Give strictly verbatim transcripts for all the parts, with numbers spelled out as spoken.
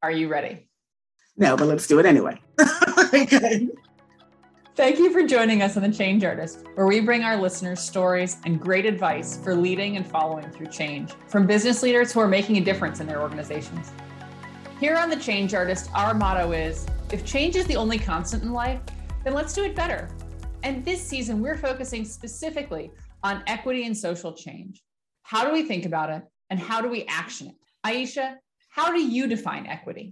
Are you ready? No, but let's do it anyway. Okay. Thank you for joining us on The Change Artist, where we bring our listeners stories and great advice for leading and following through change from business leaders who are making a difference in their organizations. Here on The Change Artist, our motto is, if change is the only constant in life, then let's do it better. And this season, we're focusing specifically on equity and social change. How do we think about it and how do we action it? Aisha, how do you define equity?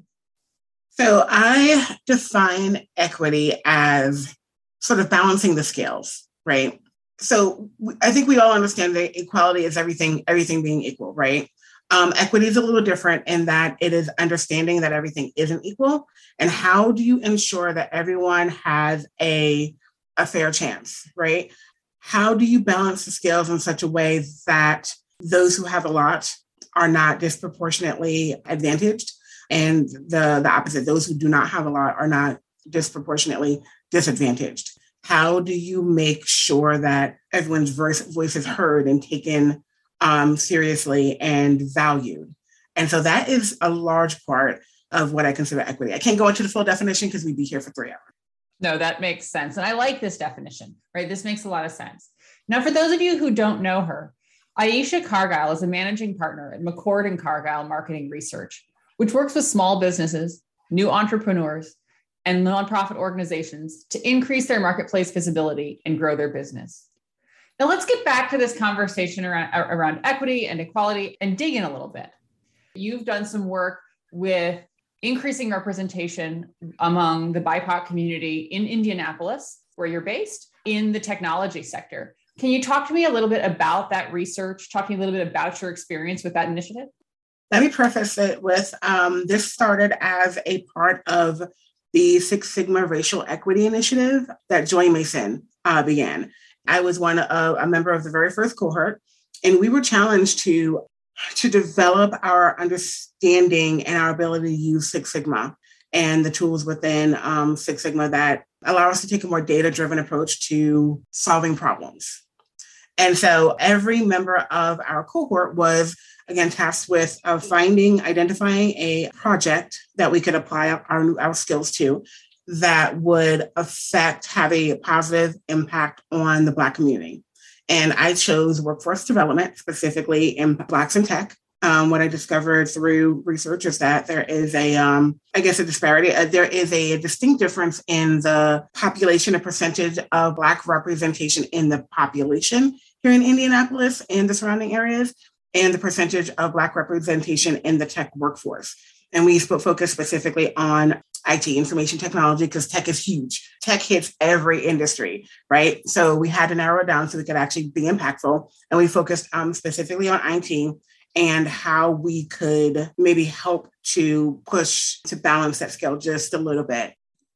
So I define equity as sort of balancing the scales, right? So I think we all understand that equality is everything, everything being equal, right? Um, equity is a little different in that it is understanding that everything isn't equal. And how do you ensure that everyone has a, a fair chance, right? How do you balance the scales in such a way that those who have a lot are not disproportionately advantaged, and the, the opposite, those who do not have a lot are not disproportionately disadvantaged? How do you make sure that everyone's voice, voice is heard and taken um, seriously and valued? And so that is a large part of what I consider equity. I can't go into the full definition because we'd be here for three hours. No, that makes sense. And I like this definition, right? This makes a lot of sense. Now, for those of you who don't know her, Aisha Cargile is a managing partner at McCord and Cargile Marketing Research, which works with small businesses, new entrepreneurs, and nonprofit organizations to increase their marketplace visibility and grow their business. Now let's get back to this conversation around, around equity and equality and dig in a little bit. You've done some work with increasing representation among the B I P O C community in Indianapolis, where you're based, in the technology sector. Can you talk to me a little bit about that research? Talk to me a little bit about your experience with that initiative? Let me preface it with, um, this started as a part of the Six Sigma Racial Equity Initiative that Joy Mason uh, began. I was one of a member of the very first cohort, and we were challenged to, to develop our understanding and our ability to use Six Sigma and the tools within um, Six Sigma that allow us to take a more data-driven approach to solving problems. And so every member of our cohort was, again, tasked with uh, finding, identifying a project that we could apply our, our skills to that would affect, have a positive impact on the Black community. And I chose workforce development, specifically in Blacks in tech. Um, what I discovered through research is that there is a, um, I guess, a disparity. Uh, there is a distinct difference in the population and percentage of Black representation in the population here in Indianapolis and the surrounding areas, and the percentage of Black representation in the tech workforce. And we focus specifically on I T, information technology, because tech is huge. Tech hits every industry, right? So we had to narrow it down so we could actually be impactful. And we focused um, specifically on I T and how we could maybe help to push to balance that scale just a little bit.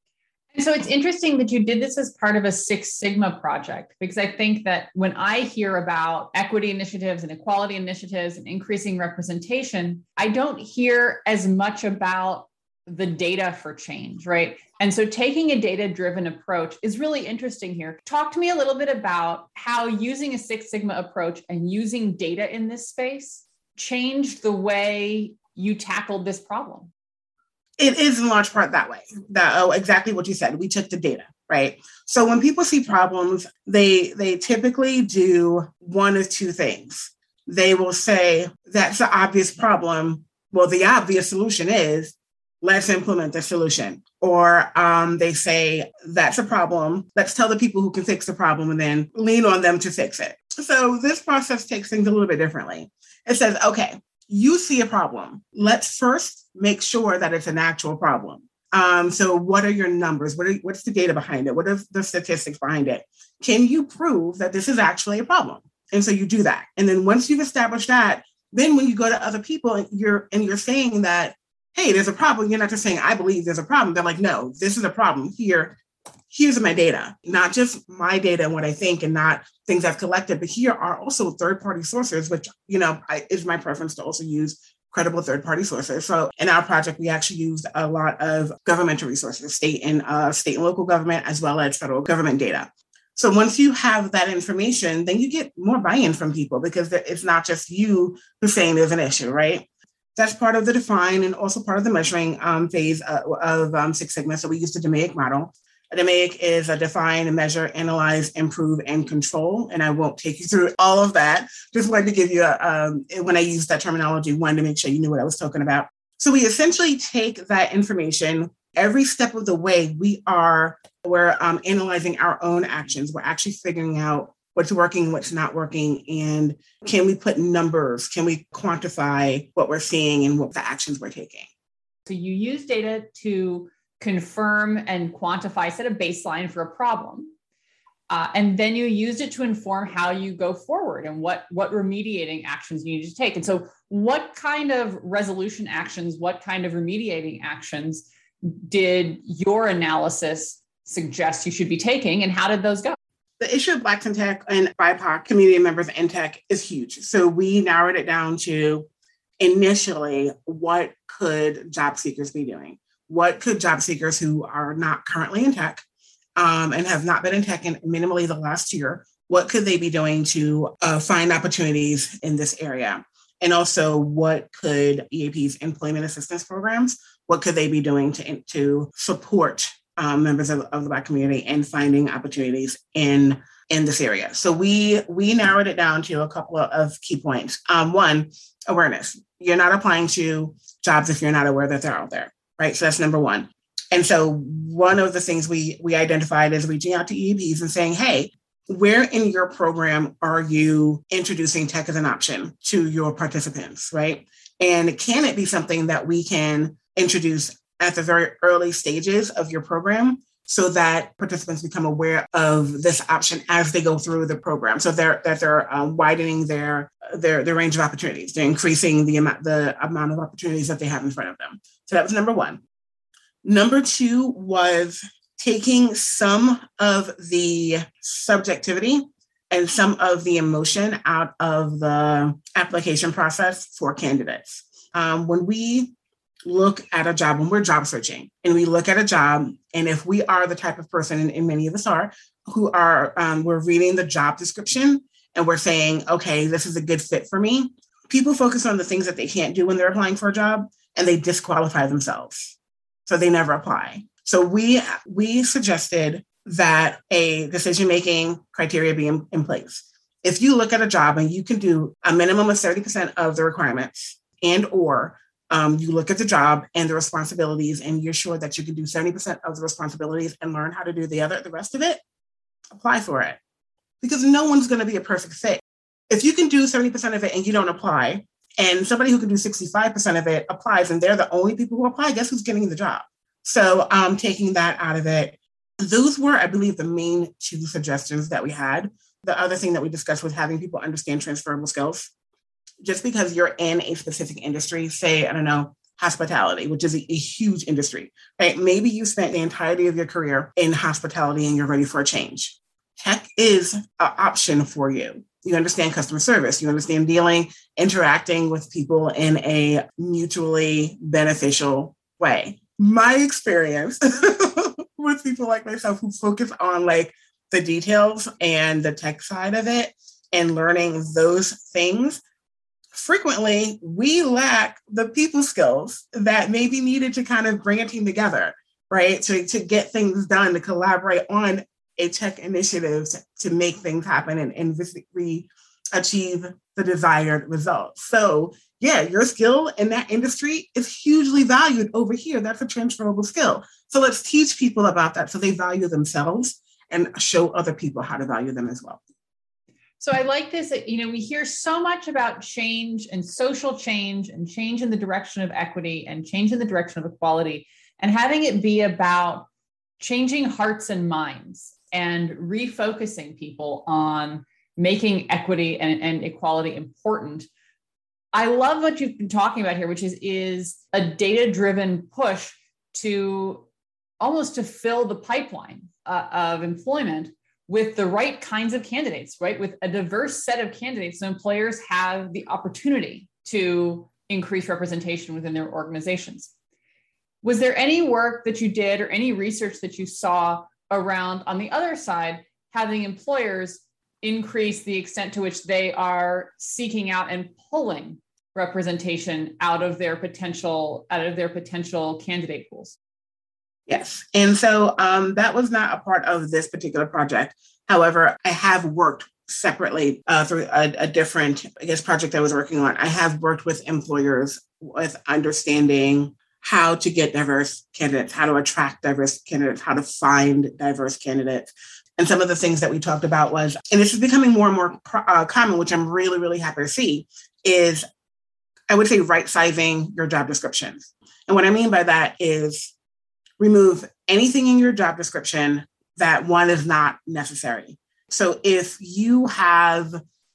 And so it's interesting that you did this as part of a Six Sigma project, because I think that when I hear about equity initiatives and equality initiatives and increasing representation, I don't hear as much about the data for change, right? And so taking a data-driven approach is really interesting here. Talk to me a little bit about how using a Six Sigma approach and using data in this space changed the way you tackled this problem. It is in large part that way. That, oh, exactly what you said. We took the data, right? So when people see problems, they they typically do one of two things. They will say, that's an obvious problem. Well, the obvious solution is, let's implement the solution. Or um, they say, that's a problem. Let's tell the people who can fix the problem and then lean on them to fix it. So this process takes things a little bit differently. It says, okay, you see a problem. Let's first make sure that it's an actual problem. Um, so what are your numbers? What are, what's the data behind it? What are the statistics behind it? Can you prove that this is actually a problem? And so you do that. And then once you've established that, then when you go to other people and you're, and you're saying that, hey, there's a problem, you're not just saying, I believe there's a problem. They're like, no, this is a problem. Here, here's my data, not just my data and what I think and not things I've collected, but here are also third-party sources, which, you know, I, is my preference to also use credible third-party sources. So in our project, we actually used a lot of governmental resources, state and uh, state and local government, as well as federal government data. So once you have that information, then you get more buy-in from people because it's not just you who's saying there's an issue, right? That's part of the define and also part of the measuring um, phase of, of um, Six Sigma. So we use the DMAIC model. A DMAIC is a define, measure, analyze, improve, and control. And I won't take you through all of that. Just wanted to give you a, um, when I used that terminology, wanted to make sure you knew what I was talking about. So we essentially take that information every step of the way. We are, we're um, analyzing our own actions. We're actually figuring out what's working, what's not working, and can we put numbers? Can we quantify what we're seeing and what the actions we're taking? So you use data to confirm and quantify, set a baseline for a problem. Uh, and then you used it to inform how you go forward and what, what remediating actions you need to take. And so what kind of resolution actions, what kind of remediating actions did your analysis suggest you should be taking, and how did those go? The issue of Blacks in tech and B I P O C community members in tech is huge. So we narrowed it down to initially, what could job seekers be doing? What could job seekers who are not currently in tech um, and have not been in tech in minimally the last year, what could they be doing to uh, find opportunities in this area? And also, what could E A P's employment assistance programs, what could they be doing to, to support Um, members of, of the Black community and finding opportunities in, in this area? So we we narrowed it down to a couple of, of key points. Um, one, awareness. You're not applying to jobs if you're not aware that they're out there, right? So that's number one. And so one of the things we we identified is reaching out to E A Ps and saying, hey, where in your program are you introducing tech as an option to your participants, right? And can it be something that we can introduce at the very early stages of your program so that participants become aware of this option as they go through the program? So they're, that they're um, widening their, their, their range of opportunities. They're increasing the amount, the amount of opportunities that they have in front of them. So that was number one. Number two was taking some of the subjectivity and some of the emotion out of the application process for candidates. Um, when we look at a job, when we're job searching and we look at a job, and if we are the type of person, and, and many of us are, who are, um, we're reading the job description and we're saying, okay, this is a good fit for me. People focus on the things that they can't do when they're applying for a job, and they disqualify themselves. So they never apply. So we, we suggested that a decision-making criteria be in, in place. If you look at a job and you can do a minimum of seventy percent of the requirements, and or Um, you look at the job and the responsibilities, and you're sure that you can do seventy percent of the responsibilities and learn how to do the other, the rest of it, apply for it. Because no one's going to be a perfect fit. If you can do seventy percent of it and you don't apply, and somebody who can do sixty-five percent of it applies, and they're the only people who apply, guess who's getting the job? So um, taking that out of it, those were, I believe, the main two suggestions that we had. The other thing that we discussed was having people understand transferable skills. Just because you're in a specific industry, say, I don't know, hospitality, which is a, a huge industry, right? Maybe you spent the entirety of your career in hospitality and you're ready for a change. Tech is an option for you. You understand customer service. You understand dealing, interacting with people in a mutually beneficial way. My experience with people like myself who focus on like the details and the tech side of it and learning those things, frequently we lack the people skills that may be needed to kind of bring a team together, right? To, to get things done, to collaborate on a tech initiative to, to make things happen and, and we achieve the desired results. So yeah, your skill in that industry is hugely valued over here. That's a transferable skill. So let's teach people about that so they value themselves and show other people how to value them as well. So I like this, that, you know, we hear so much about change and social change and change in the direction of equity and change in the direction of equality, and having it be about changing hearts and minds and refocusing people on making equity and, and equality important. I love what you've been talking about here, which is, is a data-driven push to almost to fill the pipeline uh, of employment with the right kinds of candidates, right? With a diverse set of candidates, so employers have the opportunity to increase representation within their organizations. Was there any work that you did or any research that you saw around, on the other side, having employers increase the extent to which they are seeking out and pulling representation out of their potential, out of their potential candidate pools. Yes. And so um, that was not a part of this particular project. However, I have worked separately uh, through a, a different, I guess, project I was working on. I have worked with employers with understanding how to get diverse candidates, how to attract diverse candidates, how to find diverse candidates. And some of the things that we talked about was, and this is becoming more and more uh, common, which I'm really, really happy to see, is I would say right-sizing your job descriptions. And what I mean by that is remove anything in your job description that one is not necessary. So if you have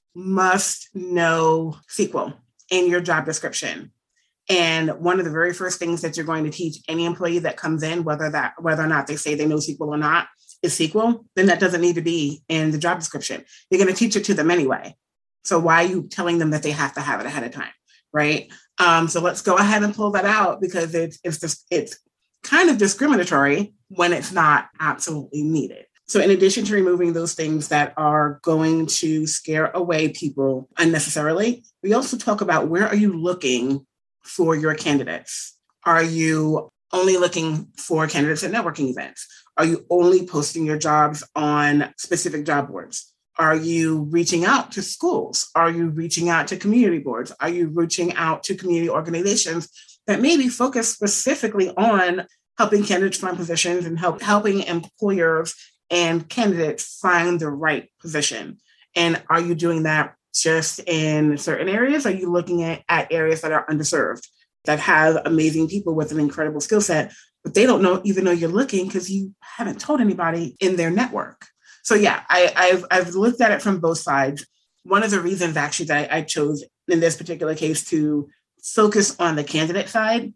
must know S Q L in your job description, and one of the very first things that you're going to teach any employee that comes in, whether that whether or not they say they know S Q L or not, is S Q L, then that doesn't need to be in the job description. You're going to teach it to them anyway. So why are you telling them that they have to have it ahead of time, right? Um, so let's go ahead and pull that out, because it's it's just, it's kind of discriminatory when it's not absolutely needed. So in addition to removing those things that are going to scare away people unnecessarily, we also talk about, where are you looking for your candidates? Are you only looking for candidates at networking events? Are you only posting your jobs on specific job boards? Are you reaching out to schools? Are you reaching out to community boards? Are you reaching out to community organizations that maybe focus specifically on helping candidates find positions and help helping employers and candidates find the right position? And are you doing that just in certain areas? Are you looking at, at areas that are underserved, that have amazing people with an incredible skill set, but they don't know, even though you're looking, because you haven't told anybody in their network? So yeah, I, I've, I've looked at it from both sides. One of the reasons actually that I, I chose in this particular case to focus on the candidate side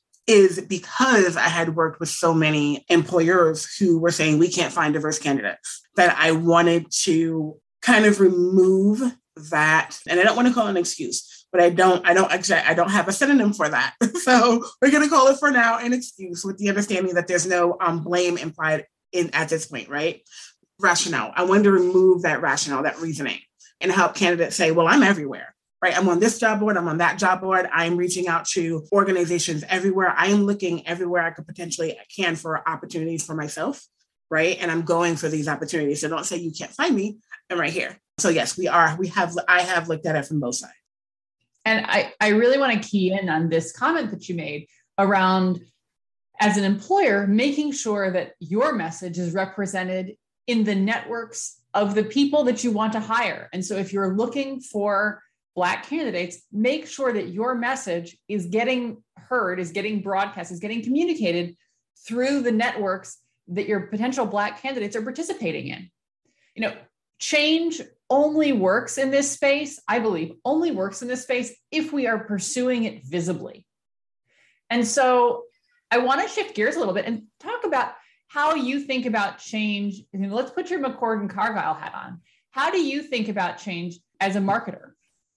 is because I had worked with so many employers who were saying, we can't find diverse candidates, that I wanted to kind of remove that. And I don't want to call it an excuse, but I don't, I don't actually, I don't have a synonym for that. So we're going to call it for now an excuse, with the understanding that there's no um, blame implied in at this point, right? Rationale. I wanted to remove that rationale, that reasoning, and help candidates say, well, I'm everywhere. Right? I'm on this job board. I'm on that job board. I'm reaching out to organizations everywhere. I am looking everywhere I could potentially can for opportunities for myself. Right? And I'm going for these opportunities. So don't say you can't find me. I'm right here. So yes, we are. We have. I have looked at it from both sides. And I, I really want to key in on this comment that you made around, as an employer, making sure that your message is represented in the networks of the people that you want to hire. And so if you're looking for Black candidates, make sure that your message is getting heard, is getting broadcast, is getting communicated through the networks that your potential Black candidates are participating in. You know, change only works in this space, I believe, only works in this space if we are pursuing it visibly. And so I want to shift gears a little bit and talk about how you think about change. I mean, let's put your McCord and Cargyle hat on. How do you think about change as a marketer?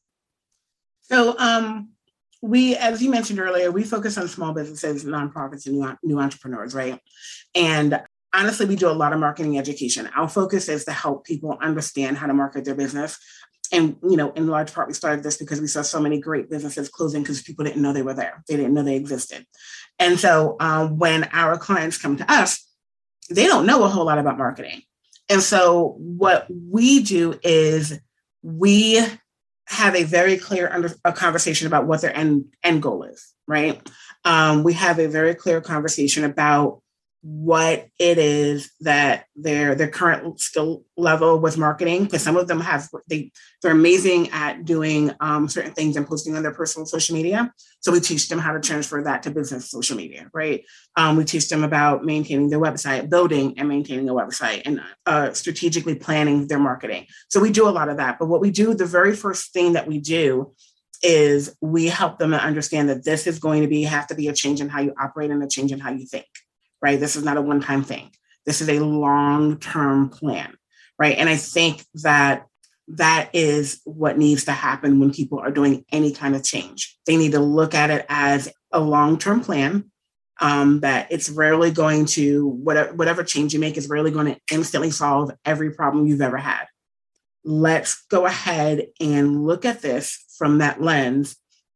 So um, we, as you mentioned earlier, we focus on small businesses, nonprofits, and new, new entrepreneurs, right? And honestly, we do a lot of marketing education. Our focus is to help people understand how to market their business. And, you know, in large part, we started this because we saw so many great businesses closing because people didn't know they were there. They didn't know they existed. And so um, when our clients come to us, they don't know a whole lot about marketing. And so what we do is we have a very clear under, a conversation about what their end, end goal is, right? Um, we have a very clear conversation about what it is that their their current skill level with marketing, because some of them have they they're amazing at doing um, certain things and posting on their personal social media. So we teach them how to transfer that to business social media, right? Um, we teach them about maintaining their website, building and maintaining a website, and uh, strategically planning their marketing. So we do a lot of that. But what we do, the very first thing that we do is we help them to understand that this is going to be have to be a change in how you operate and a change in how you think. Right? This is not a one-time thing. This is a long-term plan, right? And I think that that is what needs to happen when people are doing any kind of change. They need to look at it as a long-term plan, um, that it's rarely going to, whatever, whatever change you make is rarely going to instantly solve every problem you've ever had. Let's go ahead and look at this from that lens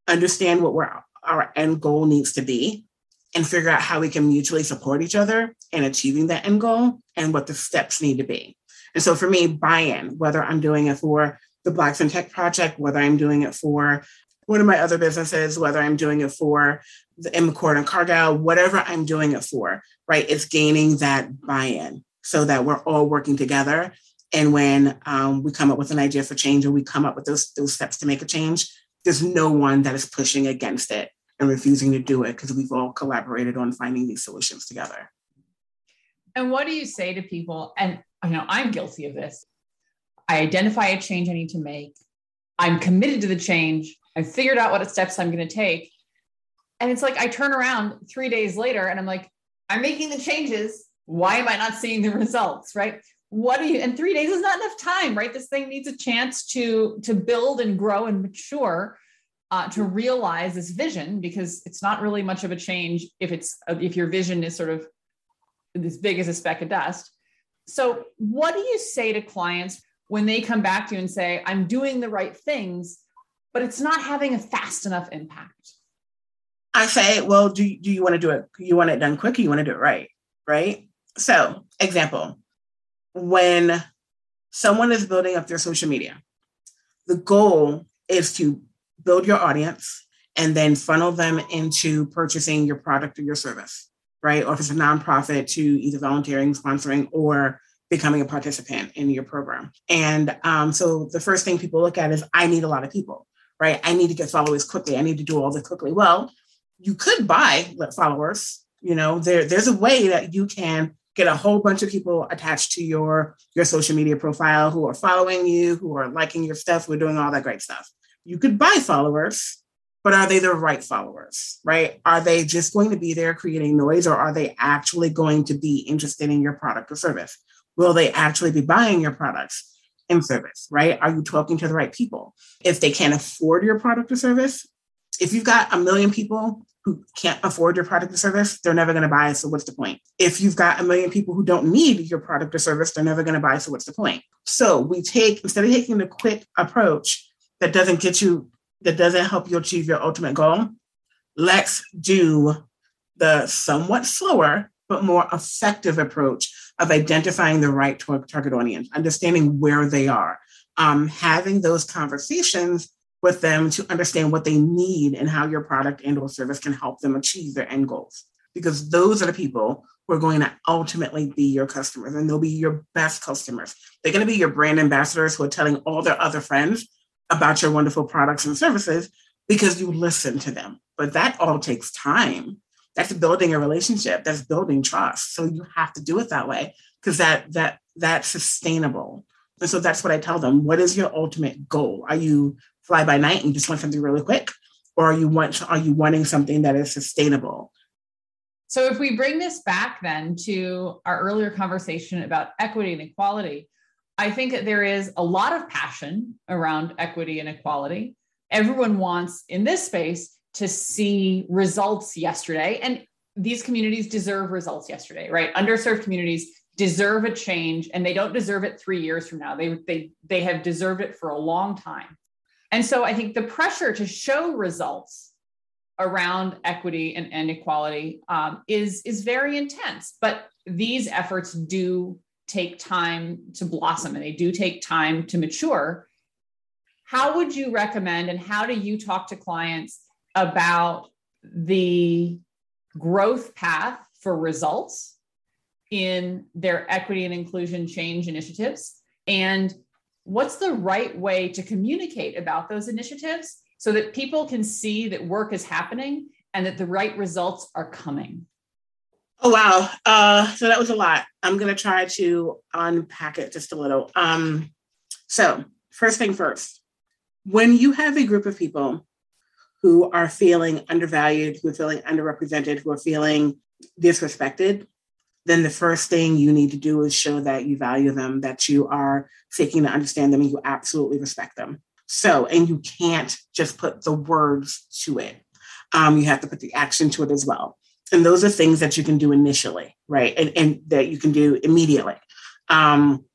understand what we're, our end goal needs to be, and figure out how we can mutually support each other in achieving that end goal and what the steps need to be. And so for me, buy-in, whether I'm doing it for the Blacks in Tech Project, whether I'm doing it for one of my other businesses, whether I'm doing it for the M. McCord and Cargill, whatever I'm doing it for, right? It's gaining that buy-in so that we're all working together. And when um, we come up with an idea for change, or we come up with those, those steps to make a change, there's no one that is pushing against it and refusing to do it, because we've all collaborated on finding these solutions together. And what do you say to people? And I know I'm guilty of this. I identify a change I need to make. I'm committed to the change. I figured out what steps I'm going to take. And it's like, I turn around three days later and I'm like, I'm making the changes. Why am I not seeing the results? Right? What do you, and three days is not enough time, right? This thing needs a chance to, to build and grow and mature, uh, to realize this vision, because it's not really much of a change if it's, if your vision is sort of as big as a speck of dust. So what do you say to clients when they come back to you and say, I'm doing the right things, but it's not having a fast enough impact? I say, well, do, do you want to do it? You want it done quick, or you want to do it right? Right? So, example, when someone is building up their social media, the goal is to build your audience and then funnel them into purchasing your product or your service, right? Or if it's a nonprofit, to either volunteering, sponsoring, or becoming a participant in your program. And um, so the first thing people look at is, I need a lot of people, right? I need to get followers quickly. I need to do all this quickly. Well, you could buy followers. You know, there, there's a way that you can get a whole bunch of people attached to your, your social media profile who are following you, who are liking your stuff, who are doing all that great stuff. You could buy followers, but are they the right followers, right? Are they just going to be there creating noise, or are they actually going to be interested in your product or service? Will they actually be buying your products and service, right? Are you talking to the right people? If they can't afford your product or service, if you've got a million people who can't afford your product or service, they're never going to buy. So what's the point? If you've got a million people who don't need your product or service, they're never going to buy. So what's the point? So we take, instead of taking the quick approach that doesn't get you, that doesn't help you achieve your ultimate goal, let's do the somewhat slower, but more effective approach of identifying the right target audience, understanding where they are, um, having those conversations with them to understand what they need and how your product and or service can help them achieve their end goals. Because those are the people who are going to ultimately be your customers, and they'll be your best customers. They're going to be your brand ambassadors who are telling all their other friends about your wonderful products and services because you listen to them. But that all takes time. That's building a relationship. That's building trust. So you have to do it that way, because that that that's sustainable. And so that's what I tell them. What is your ultimate goal? Are you fly by night and you just want something really quick? Or are you want are you wanting something that is sustainable? So if we bring this back then to our earlier conversation about equity and equality, I think that there is a lot of passion around equity and equality. Everyone wants in this space to see results yesterday. And these communities deserve results yesterday, right? Underserved communities deserve a change, and they don't deserve it three years from now. They, they, they have deserved it for a long time. And so I think the pressure to show results around equity and, and equality um, is, is very intense, but these efforts do take time to blossom, and they do take time to mature. How would you recommend, and how do you talk to clients about the growth path for results in their equity and inclusion change initiatives? And what's the right way to communicate about those initiatives so that people can see that work is happening and that the right results are coming? Oh, wow. Uh, so that was a lot. I'm going to try to unpack it just a little. Um, so first thing first, when you have a group of people who are feeling undervalued, who are feeling underrepresented, who are feeling disrespected, then the first thing you need to do is show that you value them, that you are seeking to understand them, and you absolutely respect them. So, and you can't just put the words to it. Um, you have to put the action to it as well. And those are things that you can do initially, right? And, and that you can do immediately. Um,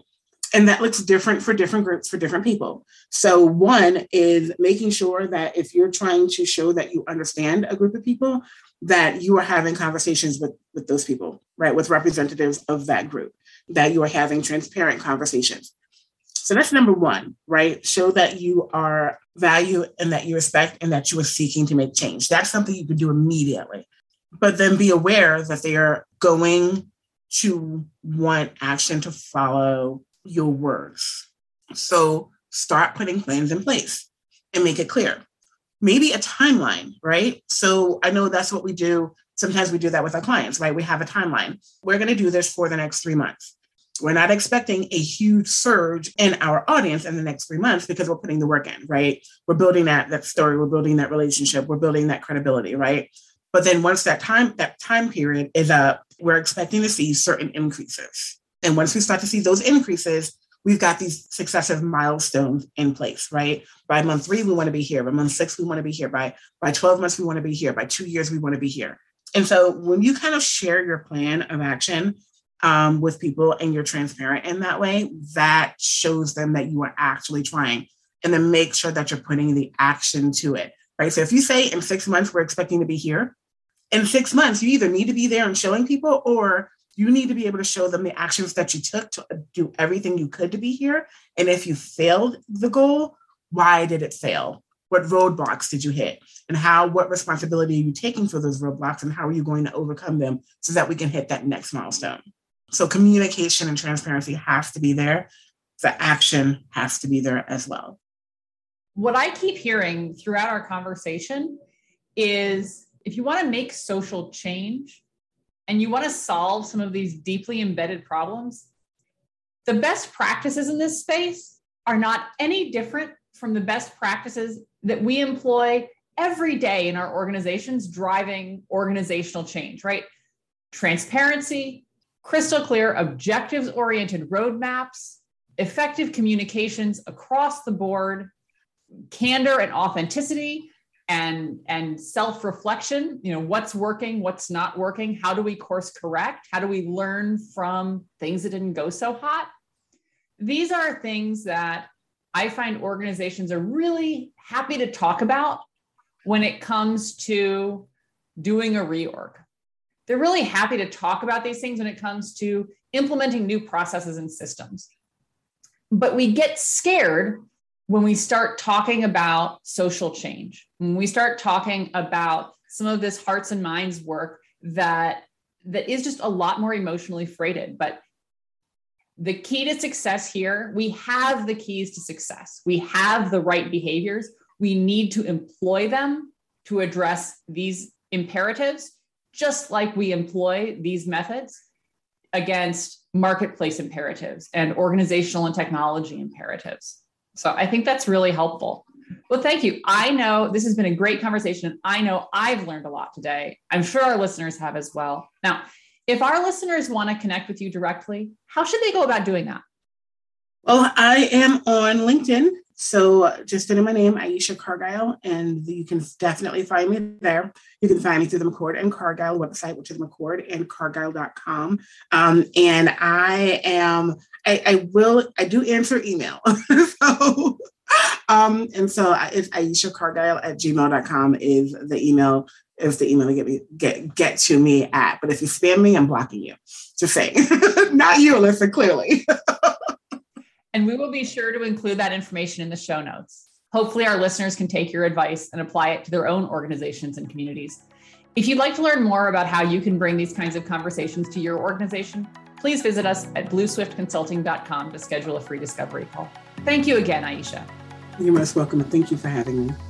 And that looks different for different groups, for different people. So one is making sure that if you're trying to show that you understand a group of people, that you are having conversations with, with those people, right? With representatives of that group, that you are having transparent conversations. So that's number one, right? Show that you are value and that you respect and that you are seeking to make change. That's something you can do immediately. But then be aware that they are going to want action to follow your words. So start putting plans in place and make it clear. Maybe a timeline, right? So I know that's what we do. Sometimes we do that with our clients, right? We have a timeline. We're going to do this for the next three months. We're not expecting a huge surge in our audience in the next three months because we're putting the work in, right? We're building that, that story, we're building that relationship, we're building that credibility, right? But then once that time, that time period is up, we're expecting to see certain increases. And once we start to see those increases, we've got these successive milestones in place, right? By month three, we want to be here. By month six, we want to be here. By, by twelve months, we want to be here. By two years, we want to be here. And so when you kind of share your plan of action um, with people and you're transparent in that way, that shows them that you are actually trying. And then make sure that you're putting the action to it, right? So if you say in six months, we're expecting to be here, in six months, you either need to be there and showing people, or you need to be able to show them the actions that you took to do everything you could to be here. And if you failed the goal, why did it fail? What roadblocks did you hit? And how, what responsibility are you taking for those roadblocks, and how are you going to overcome them so that we can hit that next milestone? So communication and transparency has to be there. The action has to be there as well. What I keep hearing throughout our conversation is if you want to make social change and you want to solve some of these deeply embedded problems, the best practices in this space are not any different from the best practices that we employ every day in our organizations driving organizational change, right? Transparency, crystal clear, objectives-oriented roadmaps, effective communications across the board, candor and authenticity, and, and self-reflection, you know, what's working, what's not working, how do we course correct, how do we learn from things that didn't go so hot? These are things that I find organizations are really happy to talk about when it comes to doing a reorg. They're really happy to talk about these things when it comes to implementing new processes and systems. But we get scared when we start talking about social change, when we start talking about some of this hearts and minds work that, that is just a lot more emotionally freighted. But the key to success here, we have the keys to success. We have the right behaviors. We need to employ them to address these imperatives, just like we employ these methods against marketplace imperatives and organizational and technology imperatives. So I think that's really helpful. Well, thank you. I know this has been a great conversation. I know I've learned a lot today. I'm sure our listeners have as well. Now, if our listeners want to connect with you directly, how should they go about doing that? Well, I am on LinkedIn. So just enter my name, Aisha Cargile, and you can definitely find me there. You can find me through the McCord and Cargile website, which is McCord and Cargile dot com. Um, and I am, I, I will, I do answer email. so, um, and so it's Aisha Cargile at gmail dot com is the email, is the email to get me, get, get to me at. But if you spam me, I'm blocking you. Just saying. Not you, Alyssa, clearly. And we will be sure to include that information in the show notes. Hopefully our listeners can take your advice and apply it to their own organizations and communities. If you'd like to learn more about how you can bring these kinds of conversations to your organization, please visit us at blue swift consulting dot com to schedule a free discovery call. Thank you again, Aisha. You're most welcome. Thank you for having me.